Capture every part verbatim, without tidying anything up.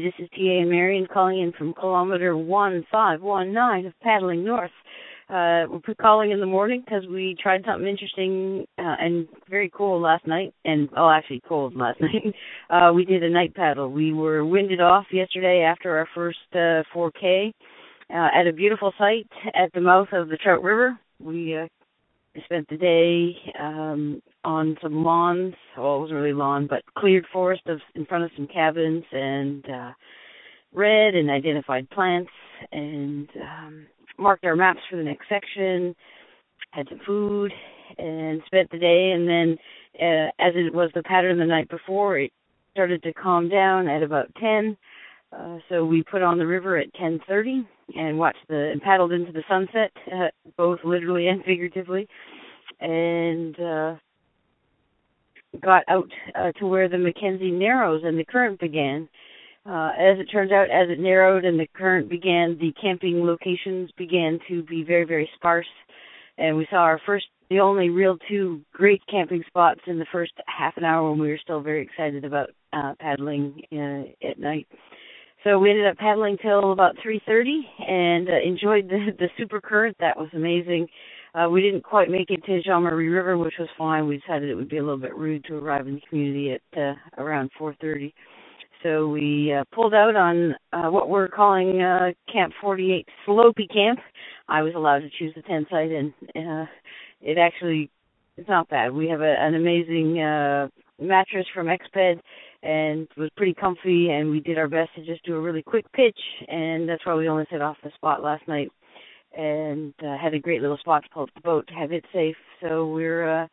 This is T A and Marion calling in from kilometer one five one nine of Paddling North. Uh, we're calling in the morning because we tried something interesting uh, and very cool last night, and, oh, actually cold last night. uh, we did a night paddle. We were winded off yesterday after our first uh, four K uh, at a beautiful site at the mouth of the Trout River. We uh, spent the day um, on some lawns. Well, it wasn't really lawn, but cleared forest of, in front of some cabins, and uh, read and identified plants, and um, marked our maps for the next section, had some food, and spent the day. And then, uh, as it was the pattern the night before, it started to calm down at about ten. Uh, so we put on the river at ten thirty and watched the and paddled into the sunset, uh, both literally and figuratively, and uh, got out uh, to where the Mackenzie narrows and the current began. Uh, as it turns out, as it narrowed and the current began, the camping locations began to be very, very sparse, and we saw our first, the only real two great camping spots in the first half an hour when we were still very excited about uh, paddling uh, at night. So we ended up paddling till about three thirty and uh, enjoyed the, the super current. That was amazing. Uh, we didn't quite make it to Jean Marie River, which was fine. We decided it would be a little bit rude to arrive in the community at uh, around four thirty. So we uh, pulled out on uh, what we're calling uh, Camp forty-eight Slopey Camp. I was allowed to choose the tent site, and uh, it actually, it's not bad. We have a, an amazing uh, mattress from Exped, and it was pretty comfy, and we did our best to just do a really quick pitch, and that's why we only set off the spot last night, and uh, had a great little spot to pull up the boat to have it safe. So we're uh,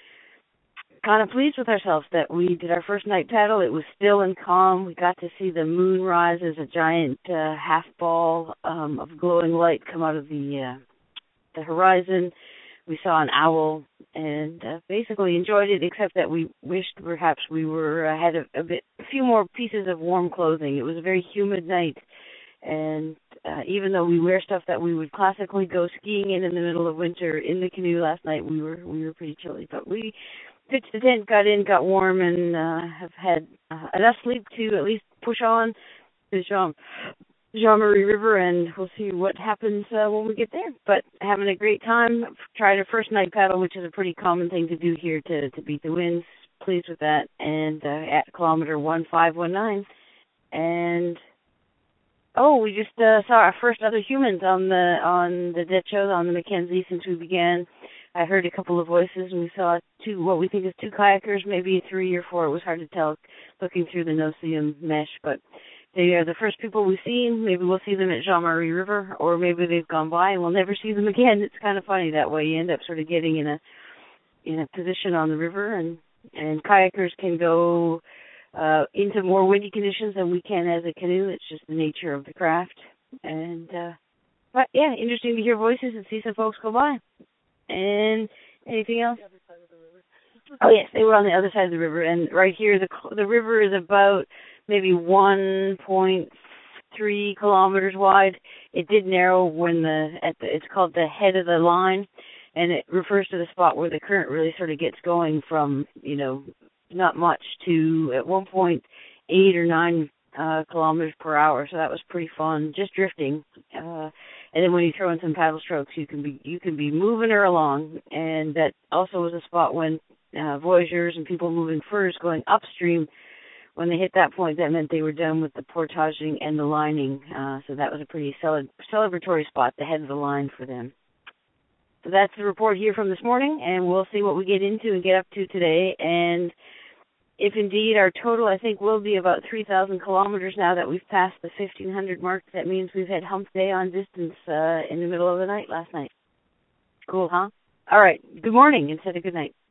kind of pleased with ourselves that we did our first night paddle. It was still and calm. We got to see the moon rise as a giant uh, half ball um, of glowing light come out of the uh, the horizon. We saw an owl and uh, basically enjoyed it, except that we wished perhaps we were uh, had a, a bit, a few more pieces of warm clothing. It was a very humid night, and uh, even though we wear stuff that we would classically go skiing in in the middle of winter in the canoe last night, we were we were pretty chilly. But we pitched the tent, got in, got warm, and uh, have had uh, enough sleep to at least push on to Jean, Jean Marie River, and we'll see what happens uh, when we get there. But having a great time. Tried a first night paddle, which is a pretty common thing to do here to, to beat the winds. Pleased with that. And uh, at kilometer one five one nine. And oh, we just uh, saw our first other humans on the on the dead shows on the Mackenzie since we began. I heard a couple of voices, and we saw two, what we think is two kayakers, maybe three or four. It was hard to tell looking through the no-see-em mesh, but they are the first people we've seen. Maybe we'll see them at Jean Marie River, or maybe they've gone by and we'll never see them again. It's kind of funny that way. You end up sort of getting in a in a position on the river, and, and kayakers can go uh, into more windy conditions than we can as a canoe. It's just the nature of the craft. And uh, but yeah, interesting to hear voices and see some folks go by. And anything else? Oh yes, they were on the other side of the river, and right here the the river is about maybe one point three kilometers wide. It did narrow when the at the it's called the head of the line, and it refers to the spot where the current really sort of gets going from, you know, not much to at one point eight or nine uh, kilometers per hour. So that was pretty fun, just drifting. Uh, and then when you throw in some paddle strokes, you can be you can be moving her along. And that also was a spot when uh, voyageurs and people moving furs going upstream, when they hit that point, that meant they were done with the portaging and the lining. Uh, so that was a pretty cele- celebratory spot, the head of the line for them. So that's the report here from this morning, and we'll see what we get into and get up to today. And if indeed our total, I think, will be about three thousand kilometers now that we've passed the fifteen hundred mark, that means we've had hump day on distance uh, in the middle of the night last night. Cool, huh? All right. Good morning instead of good night.